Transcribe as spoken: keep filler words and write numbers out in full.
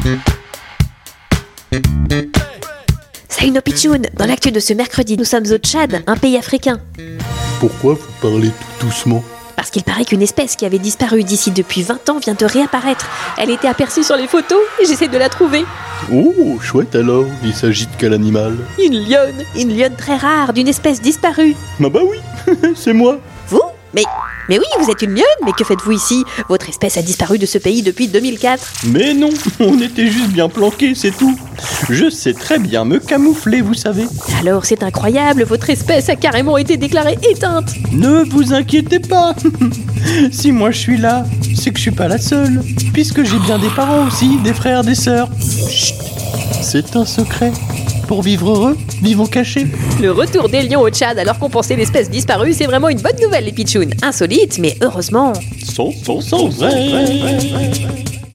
Salut nos pitchouns, dans l'actu de ce mercredi, nous sommes au Tchad, un pays africain. Pourquoi vous parlez tout doucement ? Parce qu'il paraît qu'une espèce qui avait disparu d'ici depuis vingt ans vient de réapparaître. Elle était aperçue sur les photos et j'essaie de la trouver. Oh, chouette alors, il s'agit de quel animal ? Une lionne, une lionne très rare, d'une espèce disparue. Ah bah oui, c'est moi. Vous ? Mais, mais oui, vous êtes une lionne, mais que faites-vous ici ? Votre espèce a disparu de ce pays depuis deux mille quatre. Mais non, on était juste bien planqués, c'est tout. Je sais très bien me camoufler, vous savez. Alors c'est incroyable, votre espèce a carrément été déclarée éteinte. Ne vous inquiétez pas. Si moi je suis là, c'est que je suis pas la seule. Puisque j'ai bien des parents aussi, des frères, des sœurs. Chut, c'est un secret. Pour vivre heureux, vivons cachés. Le retour des lions au Tchad alors qu'on pensait l'espèce disparue, c'est vraiment une bonne nouvelle les pitchouns. Insolite, mais heureusement cent pour cent vrai.